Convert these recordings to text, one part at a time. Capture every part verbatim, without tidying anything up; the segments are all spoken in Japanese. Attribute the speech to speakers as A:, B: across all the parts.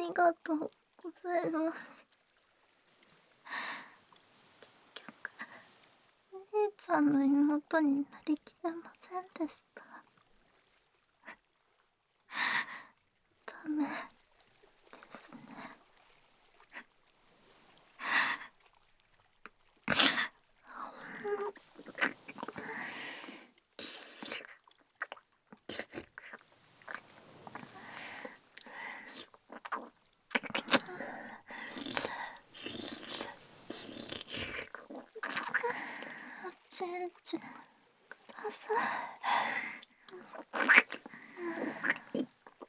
A: りがとうございます。結局お兄ちゃんの妹になりきれませんでした。ダメですね。おちんちんください。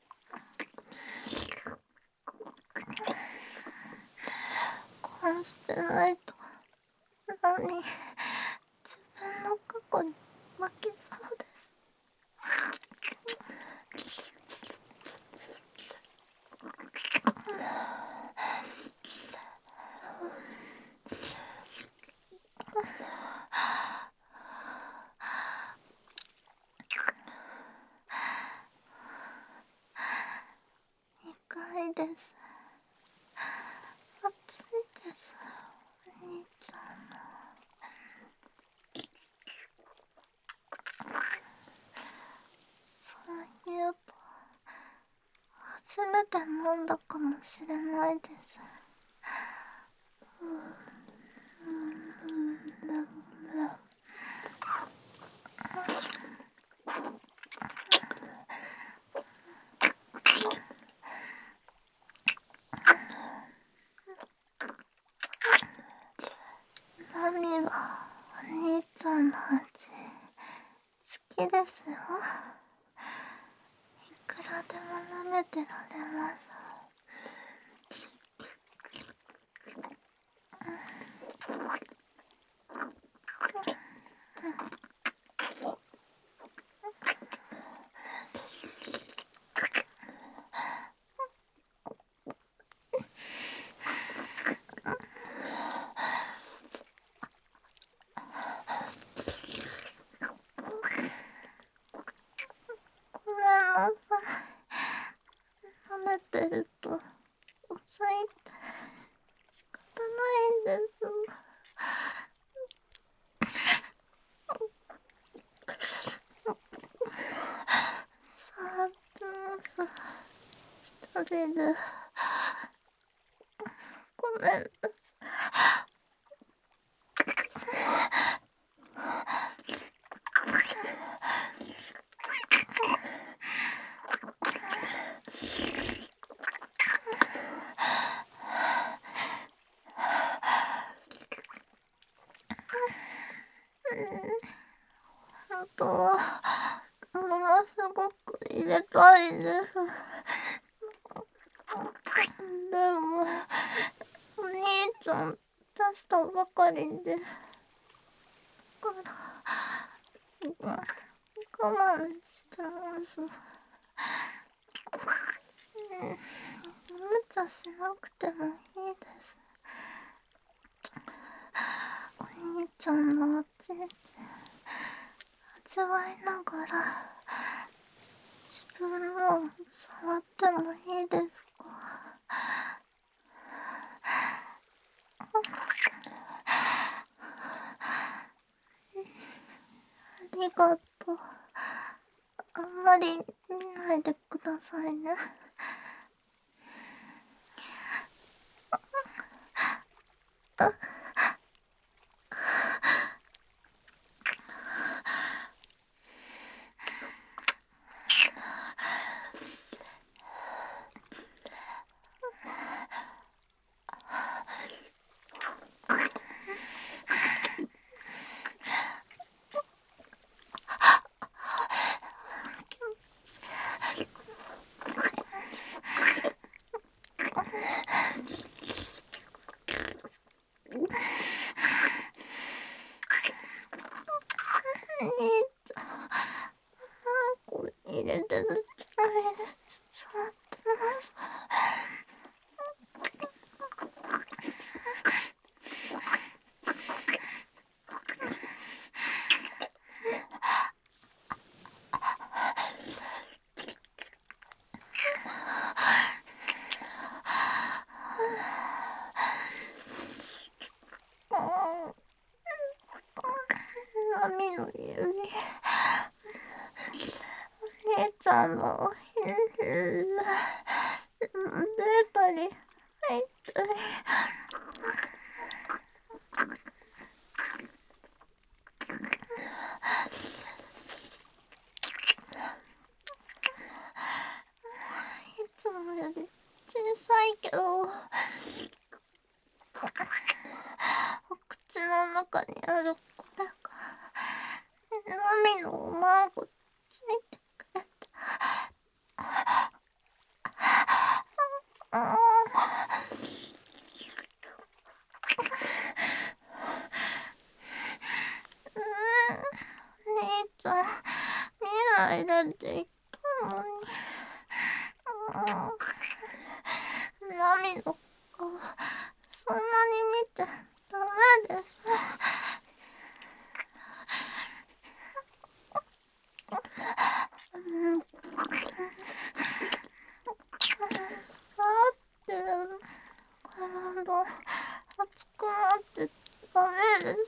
A: こうしてないとなに自分の過去に負けそうです。痛いです。暑いです。お兄ちゃんの。そういえば初めて飲んだかもしれないです。マミはお兄ちゃんの味好きですよ。いくらでも舐めてられます。ごめんなさい。舐めてると遅いって仕方ないんです。触ってます。一人で。ごめんなさい。本当はものすごく入れたいです。でもお兄ちゃん出したばかりでから我慢してます。無茶しなくてもいいです。お兄ちゃんのおちんちん味わいながら自分も触ってもいいですか？ありがとう。あんまり見ないでくださいね。入れてるつもりで触ってます。 あの出たり入ったり。いつもより小さいけど、お口の中にあるこれがナミのおまんこついてくれて、うん、兄ちゃん未来だって言ったのに、うん、ナミの顔そんなに見ちゃダメです。うん、だって体熱くなってダメです。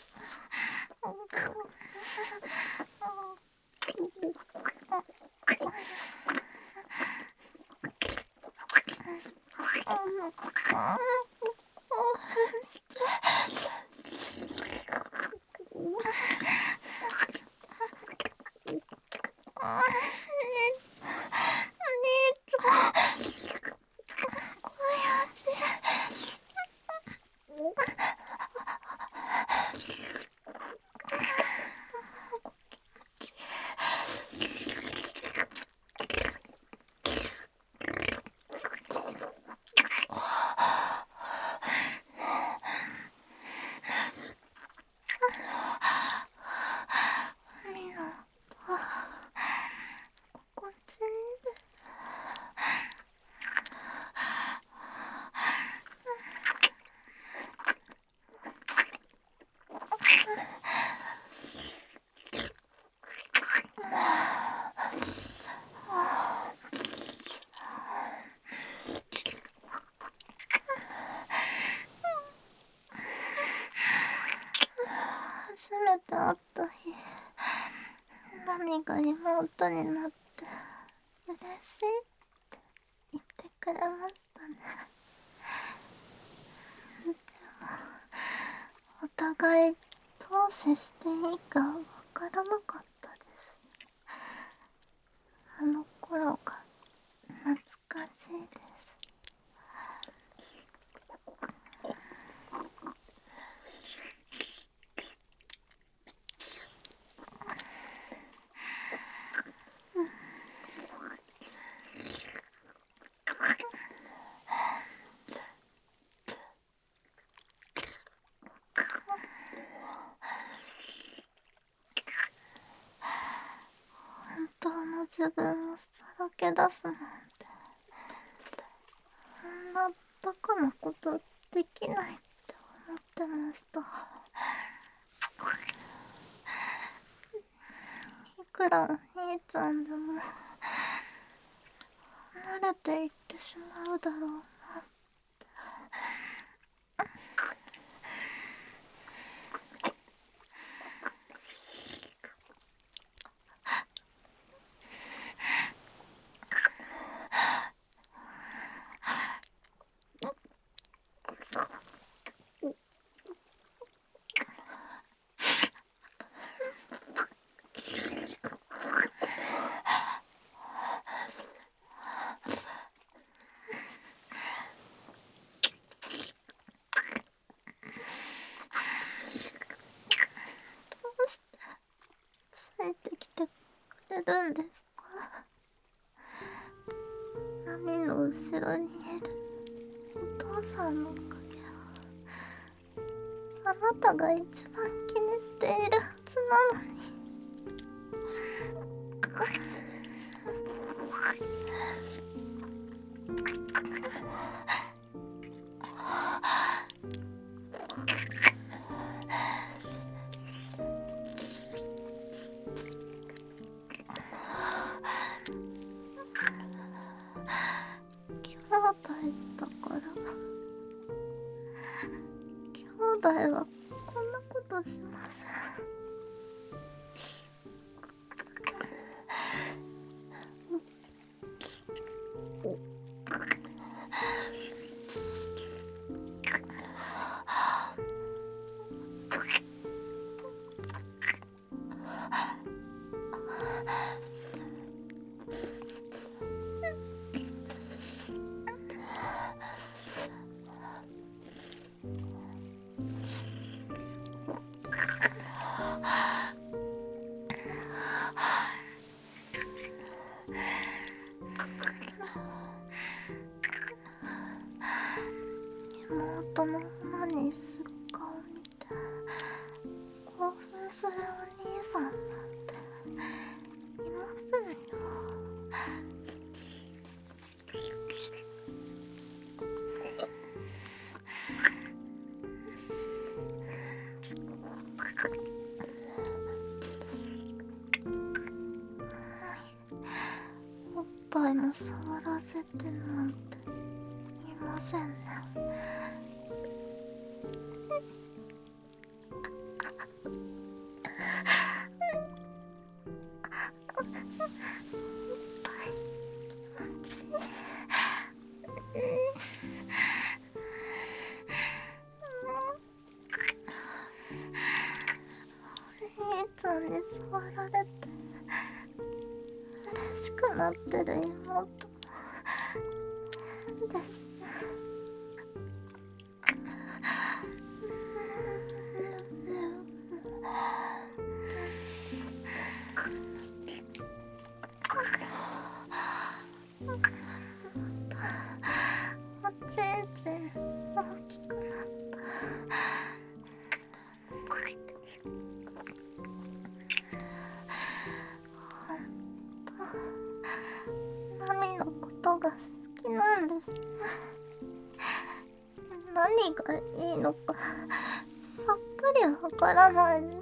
A: 初めて会った日、ナミが妹になって嬉しいって言ってくれましたね。でもお互いどう接していいかわからなかったです。あの頃が懐かしいです。本当の自分をさらけ出すなんて、そんなバカなことできないって思ってました。いくらお兄ちゃんでも離れていってしまうだろうな。ついてきてくれるんですか？波の後ろにいるお父さんの影をあなたが一番気にしているはずなのに。兄弟だから。兄弟はこんなことしません。 妹の何する顔見て興奮するお兄さんなんていませんよ。おっぱいも触らせてなんていませんね。お兄ちゃんに触られて嬉しくなってる妹変です。おちんちん大きくなった。ほんとナミのことが好きなんです。何がいいのかさっぱりわからないです。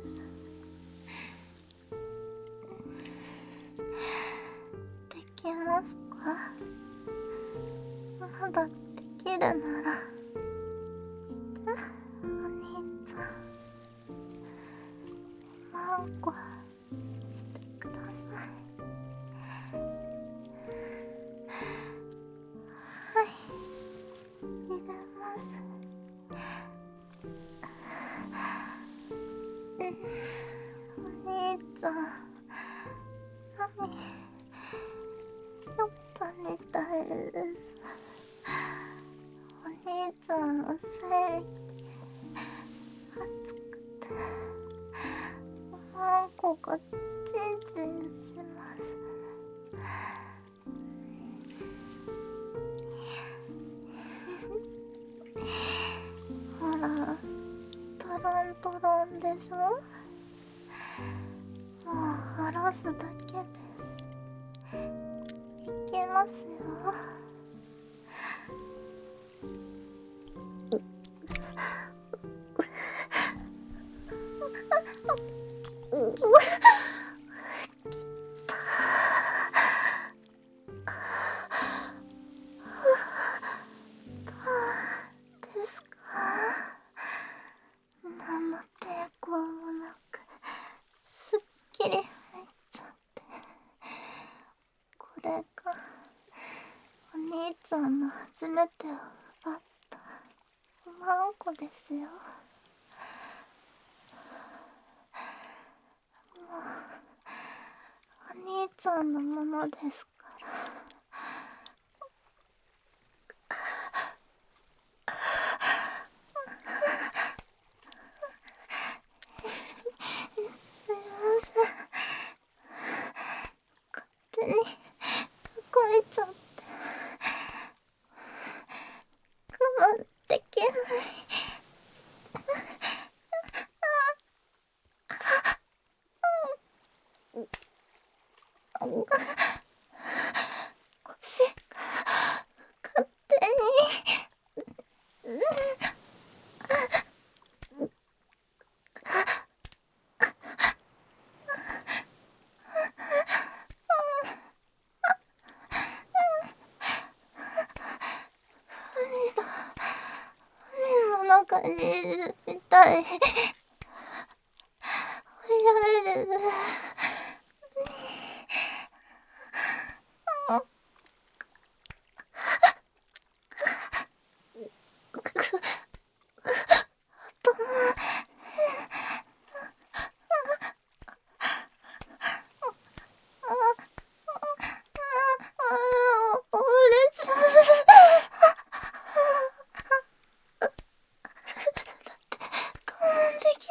A: できますか？まだできるならしてお兄ちゃん。マンコしてください。はい、入れます。お兄ちゃん、ナミ酔ったみたいです。お兄ちゃんの精液熱くてマンコがチンチンします。ほら、トロントロンでしょ。もう下ろすだけです。いきますよ。ですか？何の抵抗もなくすっきり入っちゃって、これがお兄ちゃんの初めてを奪ったマンコですよ。もうお兄ちゃんのものですから。すいません、勝手に動いちゃって我慢できない。腰が勝手に、うん、海が海の中にいるみたい。泳いでる。我慢でき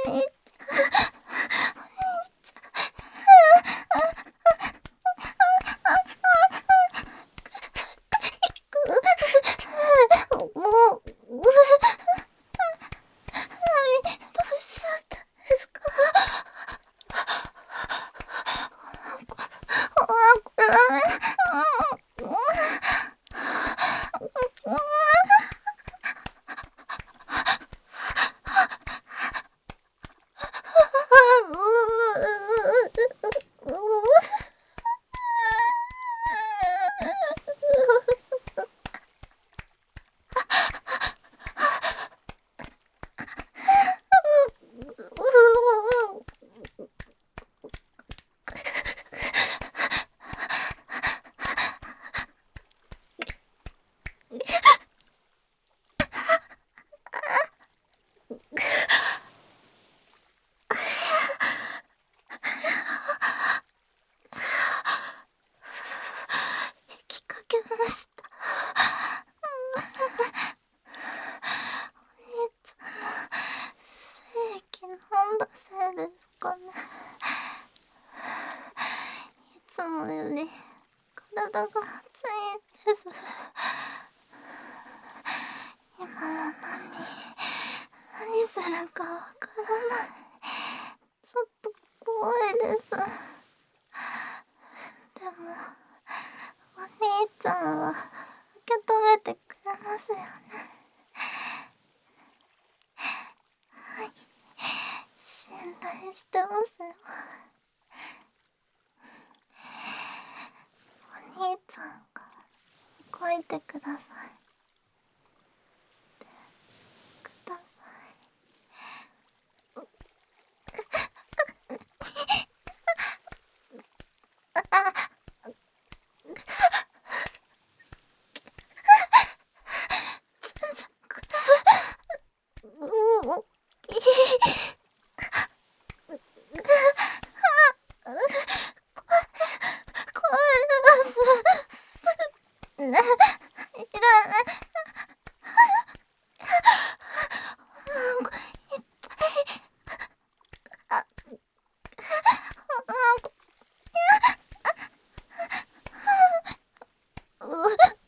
A: 兄ちゃん、お兄ちゃん、もう、もう、何、どうしちゃったんですか？あ、これダメ。うん、うん、うん、引きかけました。お兄ちゃんの精液飲んだせいですかね。いつもより体が熱いんです。今の何、何するかわからない。ちょっと怖いです。でもお兄ちゃんは受け止めてくれますよね。はい、信頼してますよ。お兄ちゃんが動いてください。してください。全然うおっきい。壊れます。ね、いらない。なんかいっぱい。あ、なんか、う、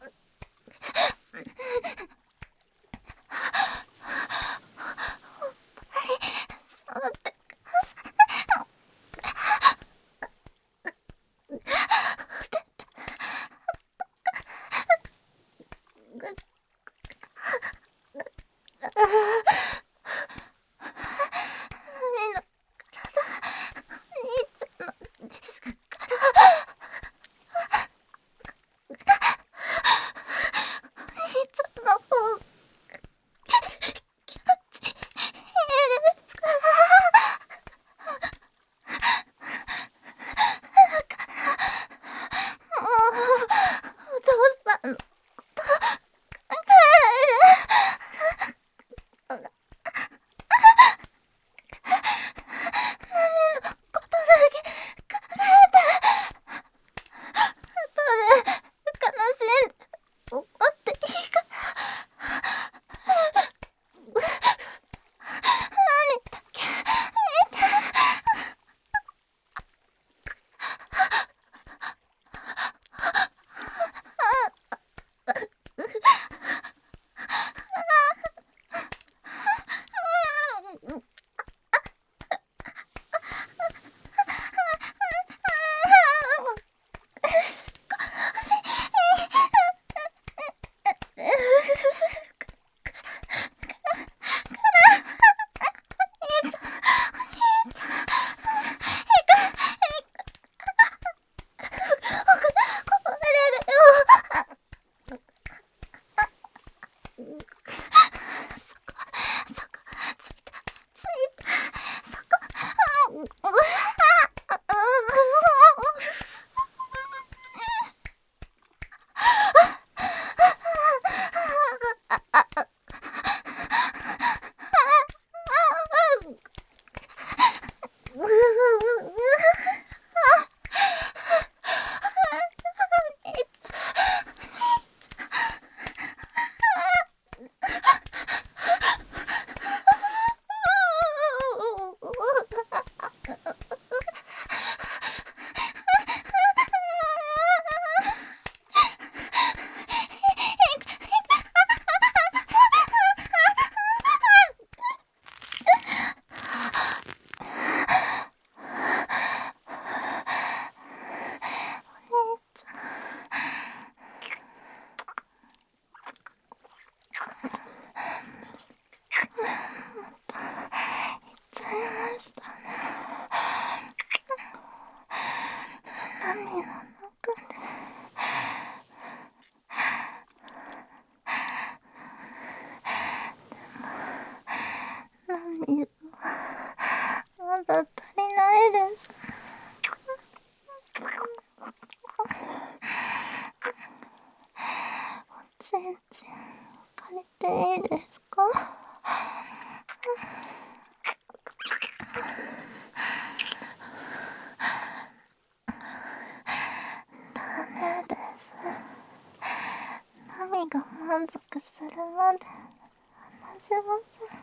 A: 満足するまで離しま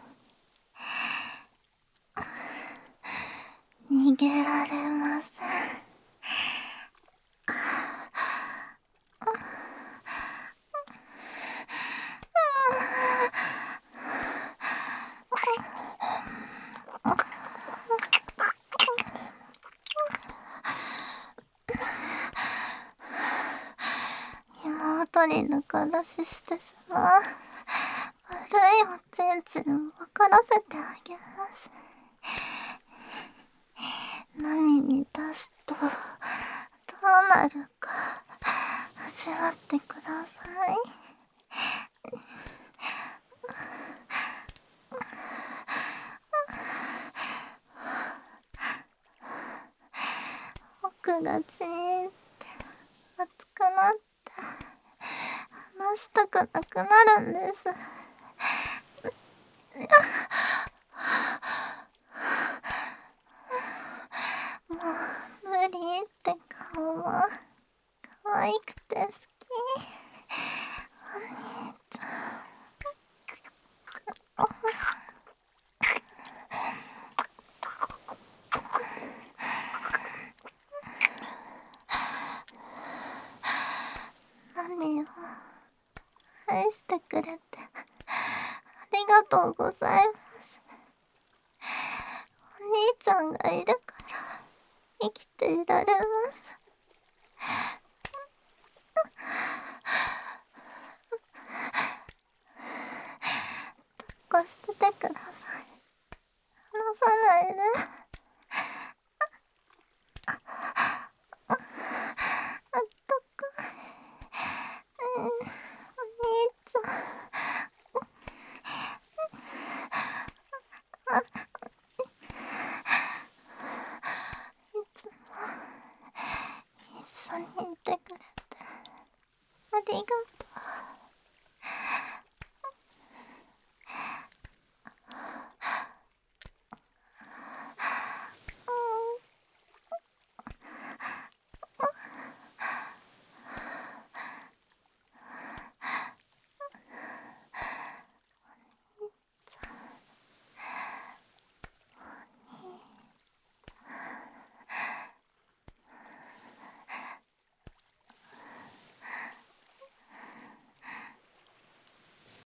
A: せん。逃げられません。妹にぬか出ししてしまう悪いおちんちん分からせてあげます。波に出すとどうなるか味わってください。奥がチーンって熱くなって離したくなくなるんです。もう無理って顔も可愛くて好き。お兄ちゃん。マミを愛してくれてありがとうございます。お兄ちゃんがいるから生きていられます。抱っこしててください。離さないで。